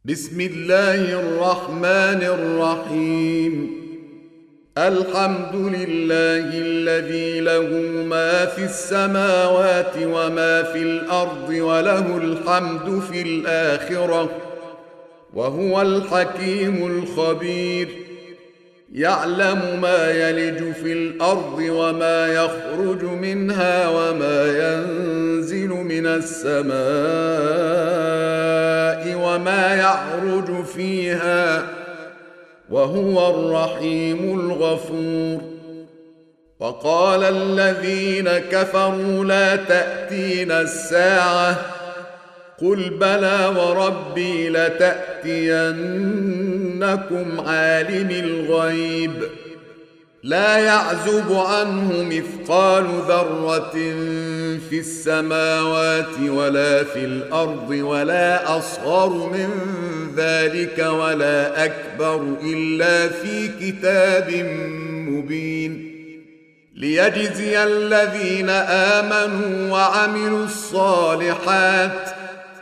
بسم الله الرحمن الرحيم. الحمد لله الذي له ما في السماوات وما في الأرض وله الحمد في الآخرة وهو الحكيم الخبير. يعلم ما يلج في الأرض وما يخرج منها وما ينزل من السماء وما يعرج فيها وهو الرحيم الغفور. وقال الذين كفروا لا تأتينا الساعة قل بلى وربي لتأتينكم عالم الغيب لا يعزب عنه مثقال ذرة في السماوات ولا في الأرض ولا أصغر من ذلك ولا أكبر إلا في كتاب مبين ليجزي الذين آمنوا وعملوا الصالحات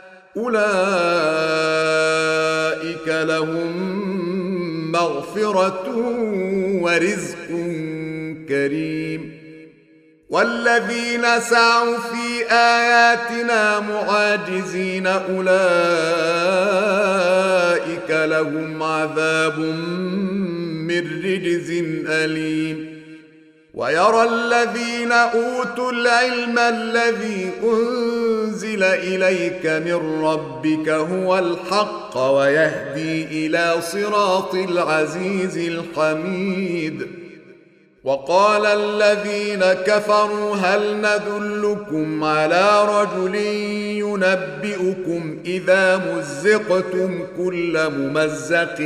أولئك لهم مغفرة ورزق كريم. والذين سعوا في آياتنا معاجزين أولئك لهم عذاب من رجز أليم. ويرى الذين أوتوا العلم الذي أنزل إليك من ربك هو الحق ويهدي إلى صراط العزيز الحميد. وقال الذين كفروا هل ندلكم على رجل ينبئكم إذا مزقتم كل ممزق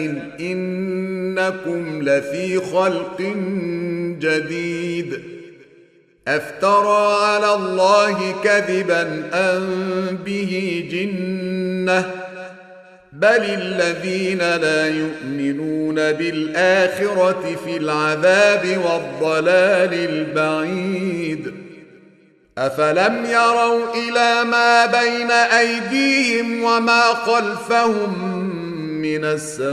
إنكم لفي خلق جديد. أفترى على الله كذبا أم به جنة بل الذين لا يؤمنون بالآخرة في العذاب والضلال البعيد. أفلم يروا إلى ما بين أيديهم وما خلفهم من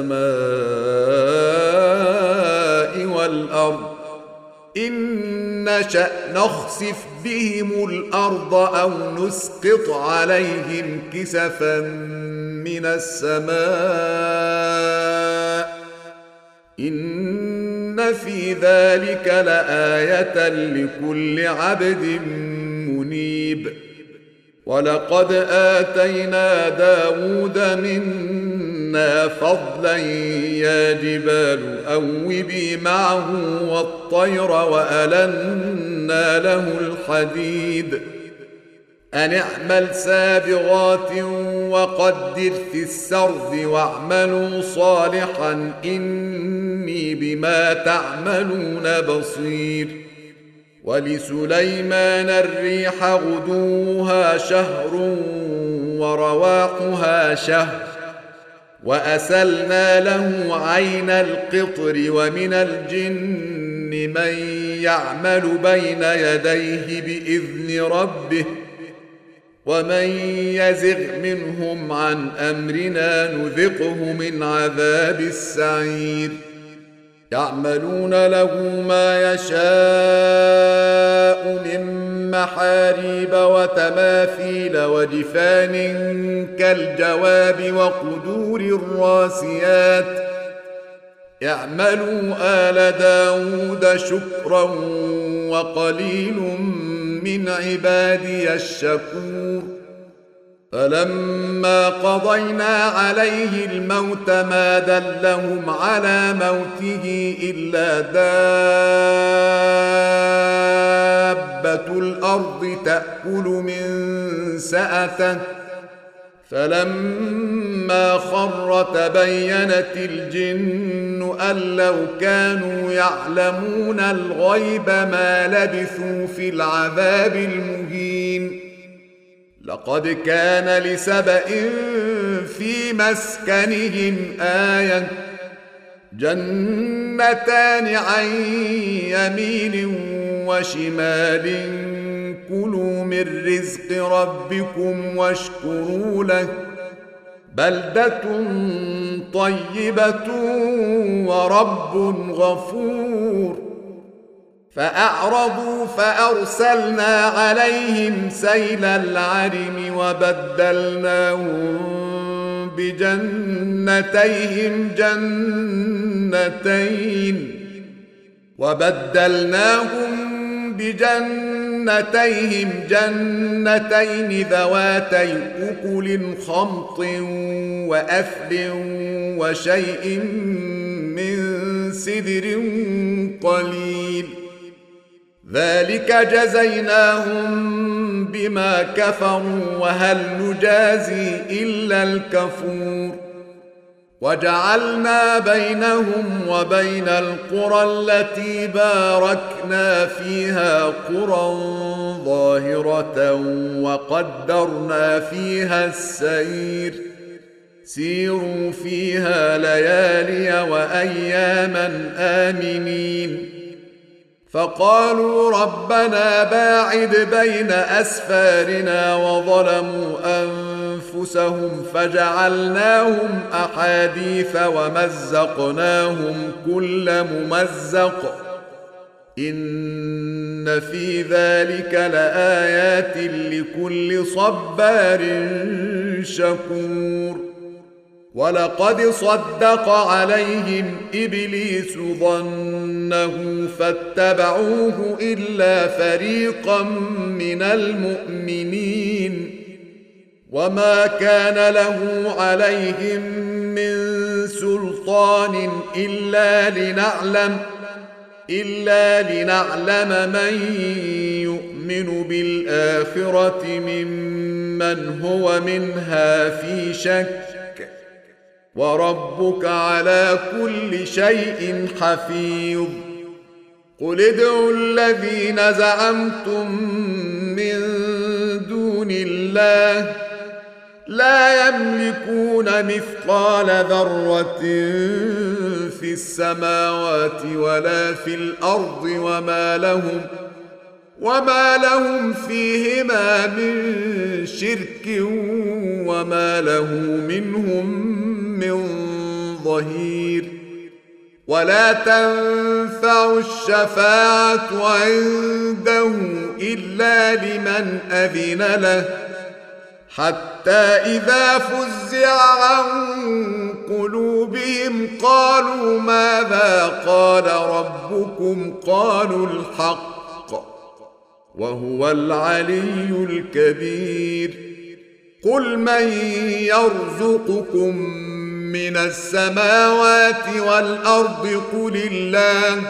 السماء والأرض إن نشأ نخسف بهم الأرض أو نسقط عليهم كسفا من السماء إن في ذلك لآية لكل عبد منيب. ولقد آتينا داود منا فضلا يا جبال أوبي معه والطير وألنا له الحديد أن اعمل سابغات وقدر في السرد واعملوا صالحا إني بما تعملون بصير. ولسليمان الريح غدوها شهر ورواحها شهر وأسلنا له عين القطر ومن الجن من يعمل بين يديه بإذن ربه ومن يزغ منهم عن أمرنا نذقه من عذاب السعير. يعملون له ما يشاء من محاريب وتماثيل وجفان كالجواب وقدور الراسيات. اعملوا آل داود شكرا وقليل من عبادي الشكور. فلما قضينا عليه الموت ما دلهم على موته إلا دابة الأرض تأكل من سأته فلما خر تبينت الجن أن لو كانوا يعلمون الغيب ما لبثوا في العذاب المهين. لقد كان لسبإ في مسكنهم آية جنتان عن يمين وشمال كلوا من رزق ربكم واشكروا له بلدة طيبة ورب غفور. فأعرضوا فأرسلنا عليهم سيل العرم وبدلناهم بجنتيهم جنتين ذواتي أكل خمط وأثل وشيء من سدر قليل. ذلك جزيناهم بما كفروا وهل نجازي إلا الكفور. وجعلنا بينهم وبين القرى التي باركنا فيها قرى ظاهرة وقدرنا فيها السير سيروا فيها ليالي وأياما آمنين. فقالوا ربنا باعد بين أسفارنا وظلموا أنفسهم فجعلناهم أحاديث ومزقناهم كل ممزق إن في ذلك لآيات لكل صبار شكور. ولقد صدق عليهم إبليس ظنه فاتبعوه إلا فريقا من المؤمنين وما كان له عليهم من سلطان إلا لنعلم من يؤمن بالآخرة ممن هو منها في شك وربك على كل شيء حفيظ. قل ادعوا الذين زعمتم من دون الله لا يملكون مثقال ذرة في السماوات ولا في الأرض وما لهم فيهما من شرك وما له منهم من ظهير. ولا تنفع الشفاعة عنده إلا لمن أذن له حتى إذا فزع عن قلوبهم قالوا ماذا قال ربكم قالوا الحق وهو العلي الكبير. قل من يرزقكم من السماوات والأرض قل الله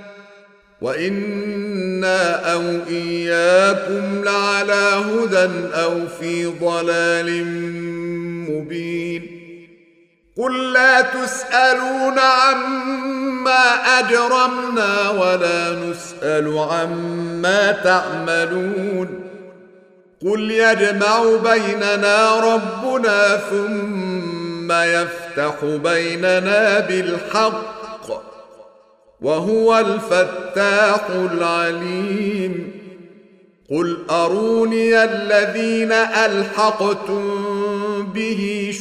وإنا أو إياكم لعلى هدى أو في ضلال مبين. قل لا تسألون عما أجرمنا ولا نسأل عما تعملون. قل يجمع بيننا ربنا ثم يفتح بيننا بالحق وهو الفتاح العليم. قل أروني الذين ألحقتم به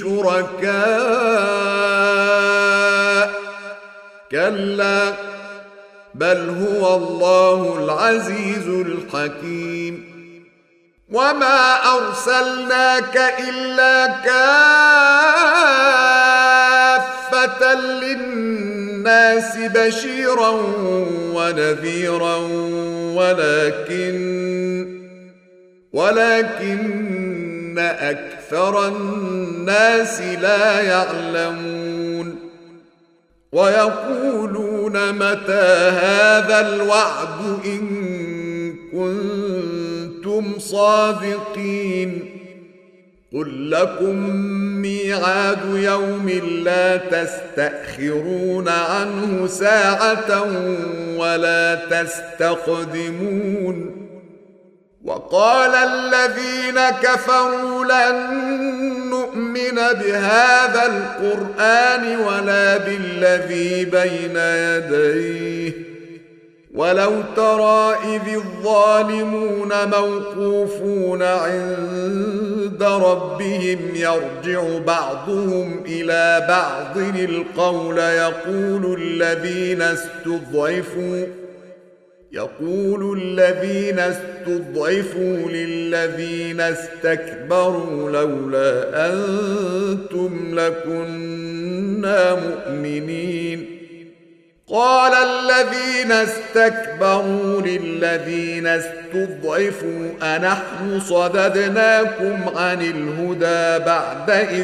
شركاء كلا بل هو الله العزيز الحكيم. وما أرسلناك إلا كافة للناس بشيرا ونذيرا ولكن أكثر الناس لا يعلمون. ويقولون متى هذا الوعد إن كنتم صادقين. قل لكم ميعاد يوم لا تستأخرون عنه ساعة ولا تستقدمون. وقال الذين كفروا لن نؤمن بهذا القرآن ولا بالذي بين يديه ولو ترى إذ الظالمون موقوفون عند ربهم يرجع بعضهم إلى بعض القول يقول الذين استضعفوا للذين استكبروا لولا أنتم لكنا مؤمنين قال الذين استكبروا للذين استضعفوا أنحن صددناكم عن الهدى بعد إذ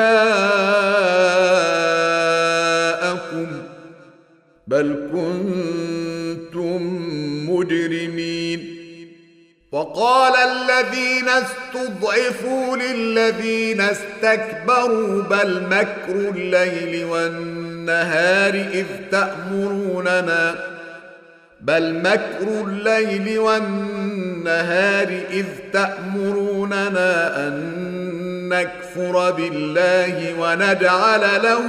جاءكم بل كنتم مجرمين وقال الذين استضعفوا للذين استكبروا بل مكر الليل والنهار إذ تأمروننا أن نكفر بالله ونجعل له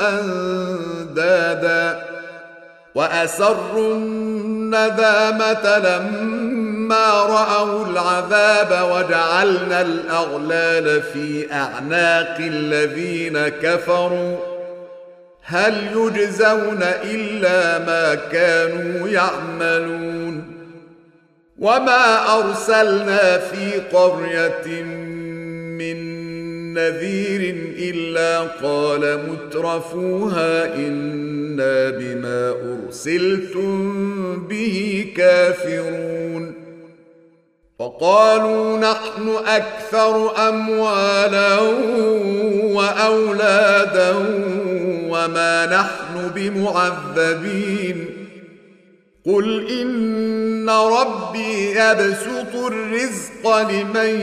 أندادا وأسروا الندامة لما رأوا العذاب وجعلنا الأغلال في أعناق الذين كفروا هل يجزون إلا ما كانوا يعملون وما أرسلنا في قرية من نذير إلا قال مترفوها إنا بما أرسلتم به كافرون وقالوا نحن أكثر أموالا وأولادا وما نحن بمعذبين قل إن ربي يبسط الرزق لمن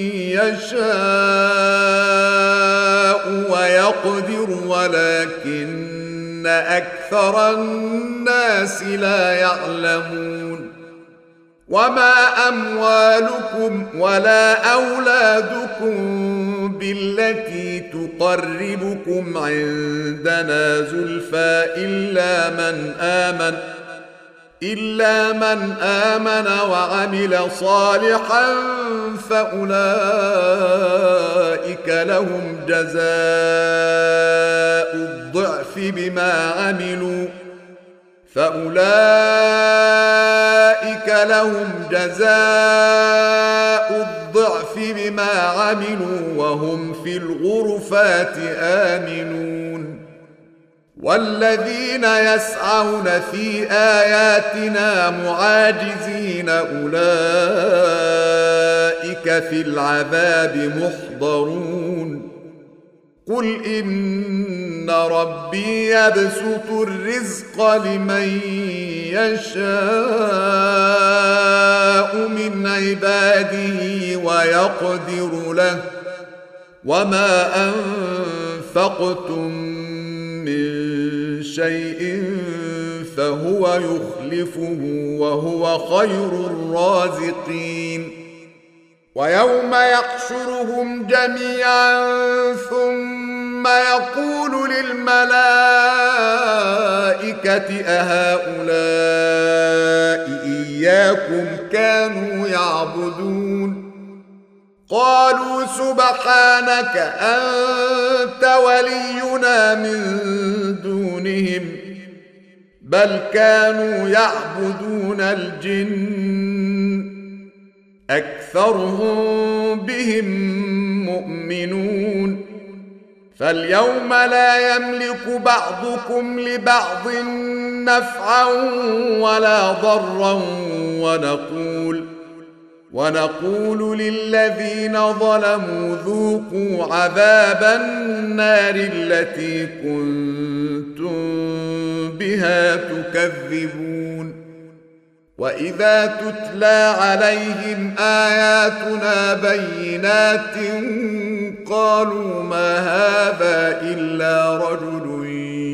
يشاء ويقدر ولكن أكثر الناس لا يعلمون وما أموالكم ولا أولادكم بالتي تقربكم عندنا زلفى إلا من آمن وعمل صالحا فأولئك لهم جزاء الضعف بما عملوا وهم في الغرفات آمنون والذين يسعون في آياتنا معاجزين أولئك في العذاب محضرون قل إن ربي يبسط الرزق لمن يشاء من عباده ويقدر له وما أنفقتم من شيء فهو يخلفه وهو خير الرازقين ويوم يحشرهم جميعا ثم يقول للملائكة أهؤلاء إياكم كانوا يعبدون قالوا سبحانك أنت ولينا من دونهم بل كانوا يعبدون الجن أكثرهم بهم مؤمنون فاليوم لا يملك بعضكم لبعض نفعا ولا ضرا ونقول للذين ظلموا ذوقوا عذاب النار التي كنتم بها تكذبون وإذا تتلى عليهم آياتنا بينات قالوا ما هذا إلا رجل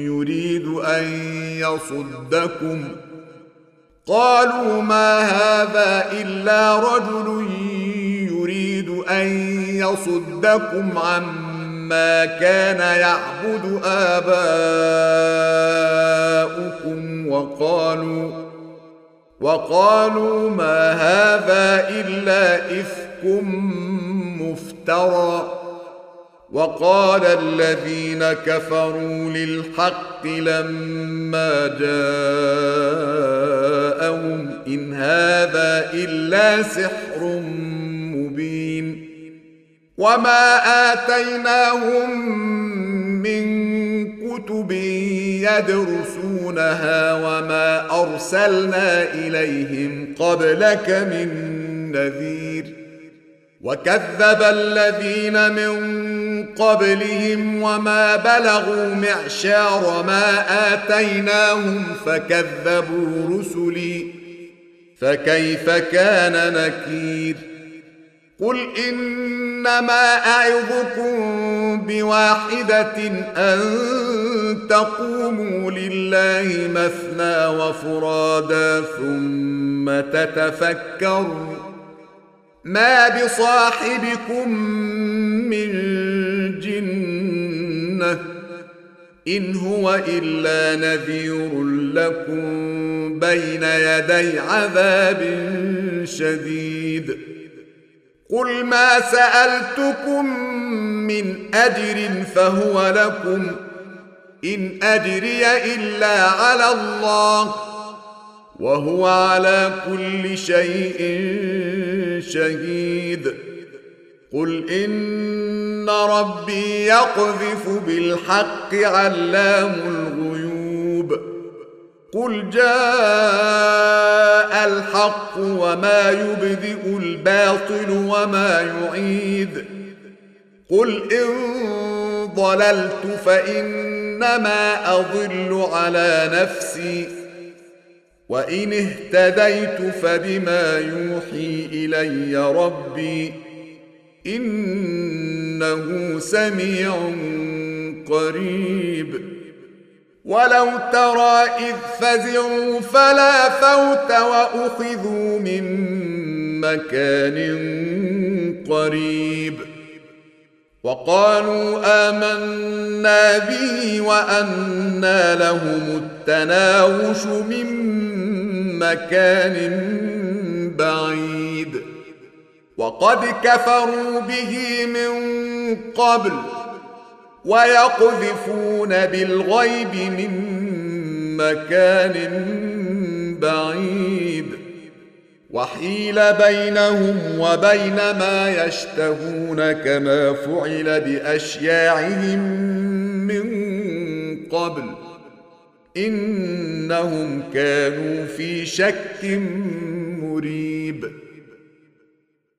يريد أن يصدكم عما كان يعبد آباؤكم وقالوا ما هذا إلا إفك مفترى. وقال الذين كفروا للحق لما جاءهم إن هذا إلا سحر مبين. وما آتيناهم من كتب يدرسونها وما أرسلنا إليهم قبلك من نذير. وكذب الذين من قبلهم وما بلغوا معشار ما آتيناهم فكذبوا رسلي فكيف كان نكير. قل إنما أعظكم بواحدة أن تقوموا لله مثنى وفرادا ثم تتفكروا ما بصاحبكم من جنة إن هو إلا نذير لكم بين يدي عذاب شديد. قل ما سألتكم من أجر فهو لكم إن أجري إلا على الله وهو على كل شيء شهيد. قل إن ربي يقذف بالحق علام الغيوب. قل جاء الحق وما يبدئ الباطل وما يعيد. قل إن ضللت فإنما أضل على نفسي وإن اهتديت فبما يوحي إلي ربي إنه سميع قريب. ولو ترى إذ فزعوا فلا فوت وأخذوا من مكان قريب وقالوا آمنا به وأنى لهم التناوش من مكان بعيد. وقد كفروا به من قبل ويقذفون بالغيب من مكان بعيد. وحيل بينهم وبين ما يشتهون كما فعل بأشياعهم من قبل إنهم كانوا في شك مريب.